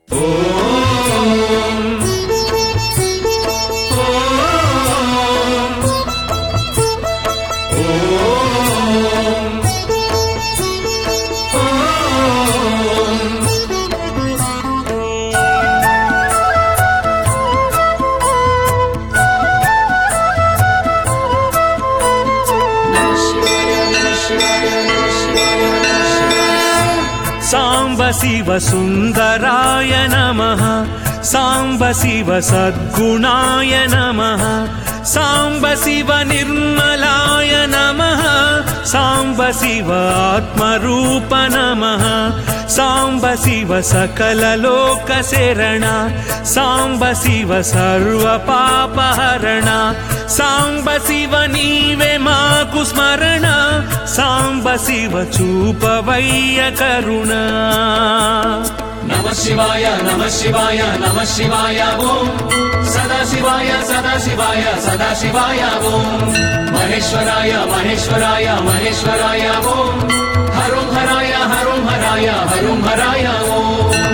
సాంబ శివ సుందరాయ నమః, సాంబ శివ సద్గుణాయ నమః, సాంబ శివ నిర్మలాయ నమః, సాంబ శివ ఆత్మరూప నమః, సాంబ శివ సకల లోక శరణ, సాంబ శివ సర్వ పాపహరణ, సాంబ శివ నీవే మాకు స్మరణ, సాంబ శివ చూపవయ్య కరుణ. నమః శివాయ నమః శివాయ నమః శివాయ ఓం సదాశివాయ సదాశివాయ సదాశివాయ ఓం మహేశ్వరాయ మహేశ్వరాయ మహేశ్వరాయ ఓం హరం హరాయ హరం హరాయ హరం హరాయ ఓం.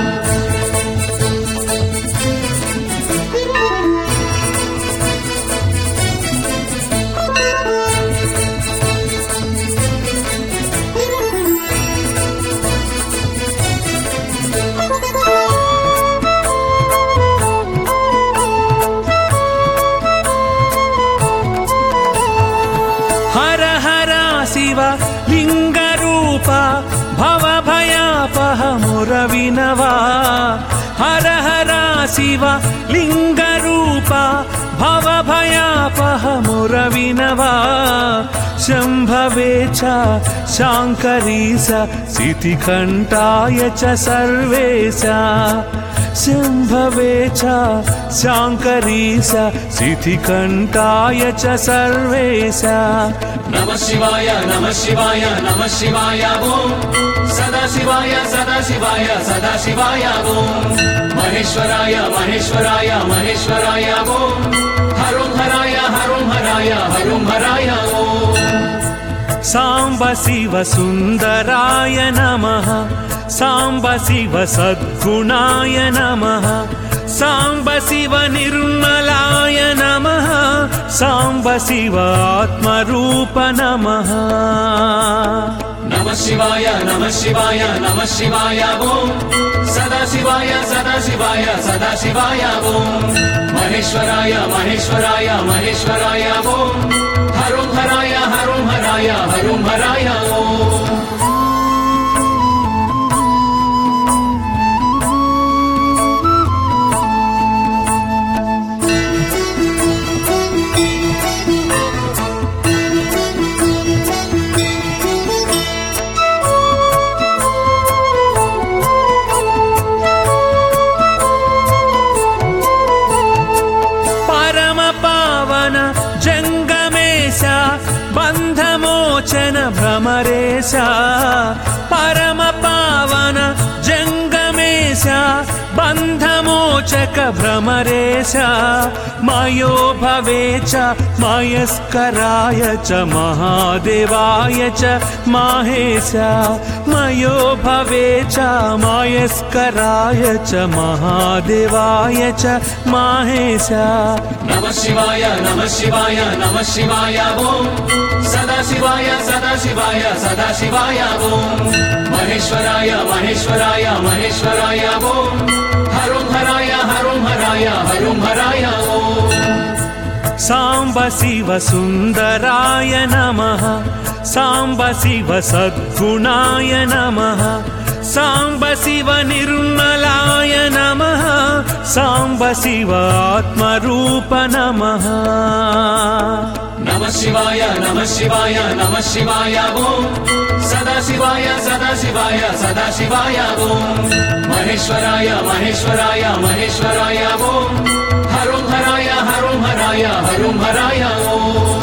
హర హర శివ లింగ రూప భవ భయాపహ ముర వినవా, హర హర శివ లింగ రూప భవ భయాపహ ముర వినవా, శంభవే చ శాంకరీశ శితికంఠాయ చ సర్వేశ, శంభవే చ శాంకరీశ శితికంఠాయ చ సర్వేశ. నమః శివాయ నమః శివాయ నమః శివాయ ఓం సదాశివాయ సదాశివాయ సదాశివాయ ఓం మహేశ్వరాయ మహేశ్వరాయ మహేశ్వరాయ ఓం హరం హరాయ హరం హరాయ హరం హరాయ ఓం. సాంబ శివ సుందరాయ నమః, సాంబ శివ సద్గుణాయ నమః, సాంబ శివ నిర్మలాయ నమః, సాంబ శివ ఆత్మరూప నమః. నమః శివాయ నమః శివాయ నమః శివాయ ఓం సదాశివాయ సదాశివాయ సదాశివాయ ఓం మహేశ్వరాయ మహేశ్వరాయ మహేశ్వరాయ ఓం హరం హరాయ హరం హరాయ హరం హరాయ ఓం. బంధమోచన భ్రమరేశ, పరమ పావన జంగమేశ బంధమోచక భ్రమరేశ, మయో భవే చ మయస్కరాయ చ మహాదేవాయ చ మాహేశ, మయో భవే చ మయస్కరాయ చ మహాదేవాయ చ మాహేశ. నమః శివాయ నమః శివాయ నమః శివాయ ఓం సదాశివాయ సదాశివాయ సదాశివాయ ఓం మహేశ్వరాయ మహేశ్వరాయ మహేశ్వరాయ ఓం హరం హరాయ హరం హరాయ హరం హరాయ ఓం. సాంబ శివ సుందరాయ నమః, సాంబ శివ సద్గుణాయ నమః, సాంబ శివ నిర్మలాయ నమః, సాంబ శివ ఆత్మరూప నమః. నమః శివాయ నమః శివాయ నమః శివాయ ఓం సదాశివాయ సదాశివాయ సదాశివాయ ఓం మహేశ్వరాయ మహేశ్వరాయ మహేశ్వరాయ ఓం హరం హరాయ హరం హరాయ హరం హరాయ ఓం.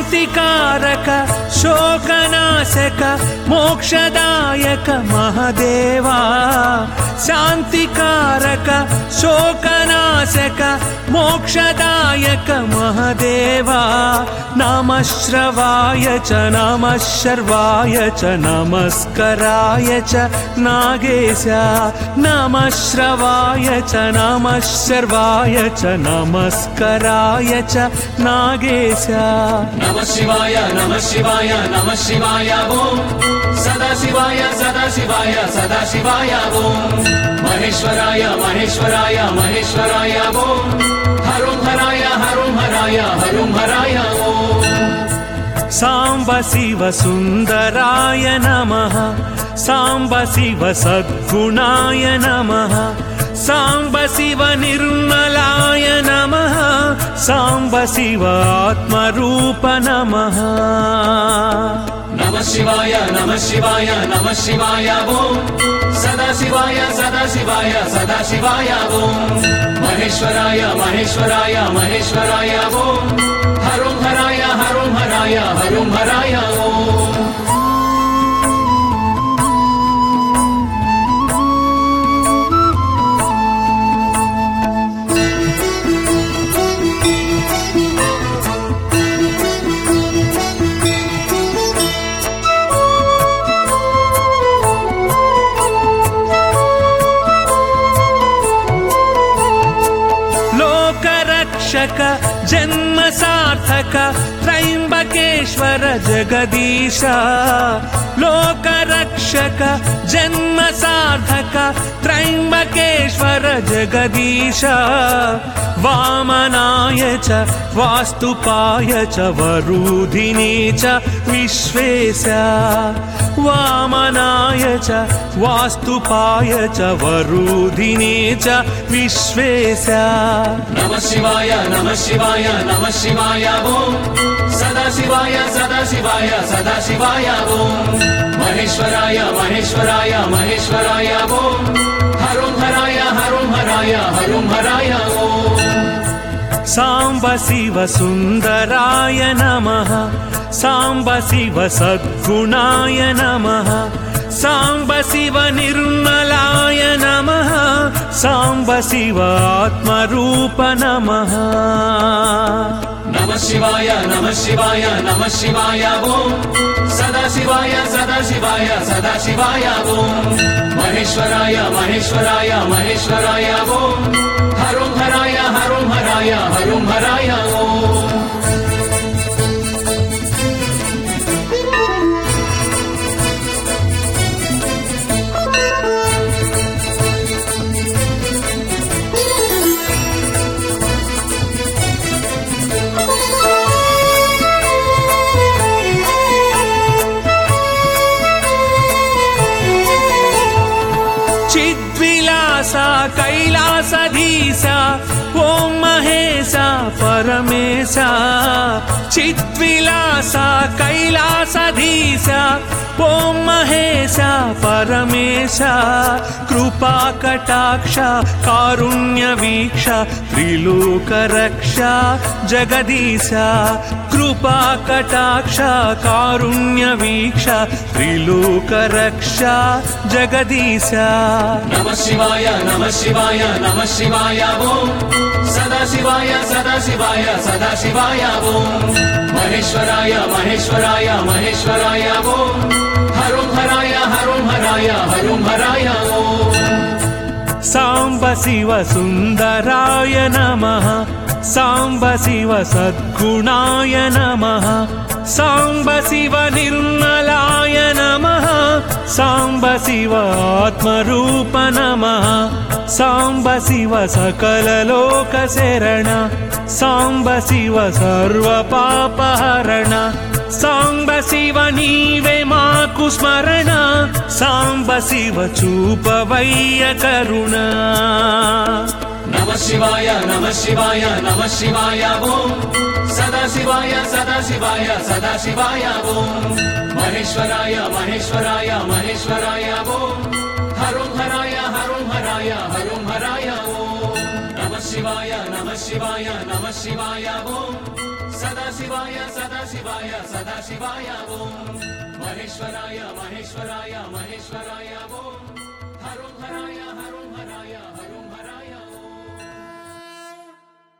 శాంతికారక శోకనాశక మోక్షదాయక మహదేవా శాంతికారక శోకనాశక మోక్షదాయక మహదేవా నమః శ్రవాయ చ నమః శర్వాయ చ నమస్కరాయ చ నాగేశ నమః శ్రవాయ చ నమః శర్వాయ చ నమస్కరాయ చ నాగేశ నమః శివాయ నమః శివాయ నమః శివాయ ఓం సదాశివాయ సదాశివాయ సదాశివాయ ఓం మహేశ్వరాయ మహేశ్వరాయ మహేశ్వరాయ ఓం హరుం హరాయ హరుం హరాయ హరుం హరాయ ఓం సాంబ శివ సుందరాయ నమః సాంబ శివ సద్గుణాయ నమః సాంబ శివ నిర్మలాయ నమః సాంబ శివ ఆత్మరూప నమః నమః శివాయ నమః శివాయ నమః శివాయ ఓం సదాశివాయ సదాశివాయ సదాశివాయ ఓం మహేశ్వరాయ మహేశ్వరాయ మహేశ్వరాయ ఓం హరుం హరాయ హరుం హరాయ హరుం హరాయ ఓం జన్మ సార్థక త్రయంబకేశ్వర జగదీశ లోకరక్షక జన్మ సార్థక త్రయంబకేశ్వర జగదీశ వామనాయ చ వాస్తుపాయ చ వరుధినే చ విశ్వేశ వామనాయ చ వాస్తుపాయ చ వరుధినే చ విశ్వేశ నమః శివాయ నమః శివాయ నమః శివాయ ఓం సదాశివాయ సదాశివాయ సదాశివాయ ఓం మహేశ్వరాయ మహేశ్వరాయ మహేశ్వరాయ ఓం హరుం హరాయ హరుం హరాయ హరుం హరాయ ఓం సాంబ శివ సుందరాయ నమః సాంబ శివ సద్గుణాయ నమః సాంబ శివ నిర్మలాయ నమః సాంబ శివ ఆత్మరూప నమః నమః శివాయ నమః శివాయ నమః శివాయ ఓం సదాశివాయ సదాశివాయ సదాశివాయ ఓం మహేశ్వరాయ మహేశ్వరాయ మహేశ్వరాయ ఓం హరుం హరాయ హరుం హరాయ హరుం హరాయ ఓం చిద్విలాస కైలాసధీశ ఓం మహేశ పరమేశ చిద్విలాస కైలాసధీశ ఓం మహేశ పరమేశ కృపా కటాక్ష కారుణ్య వీక్ష త్రిలోక రక్ష జగదీశ కృపా కటాక్ష కారుణ్య వీక్ష త్రిలోక రక్ష జగదీశ నమః శివాయ నమః శివాయ నమః శివాయ ఓం సదాశివాయ సదాశివాయ సదాశివాయ ఓం మహేశ్వరాయ మహేశ్వరాయ మహేశ్వరాయ ఓం హరుం హరాయ హరుం హరాయ హరుం హరాయ ఓం సాంబ శివ సుందరాయ నమః సాంబ శివ సద్గుణాయ నమః సాంబ శివ నిర్మలాయ నమః సాంబ శివ ఆత్మరూప నమః సాంబ శివ సకల లోక శరణ సాంబ శివ సర్వ పాపహరణ సాంబ శివ నీవే మాకు స్మరణ సాంబ శివ చూపవయ్య కరుణ నమః శివాయ నమః శివాయ నమః శివాయ ఓం సదాశివాయ సదాశివాయ సదాశివాయ ఓం మహేశ్వరాయ మహేశ్వరాయ మహేశ్వరాయ ఓం హరుం హరాయ హరుం హరాయ హరుం హరాయ ఓం నమః శివాయ నమః శివాయ నమః శివాయ ఓం సదాశివాయ సదాశివాయ సదాశివాయ ఓం మహేశ్వరాయ మహేశ్వరాయ మహేశ్వరాయ ఓం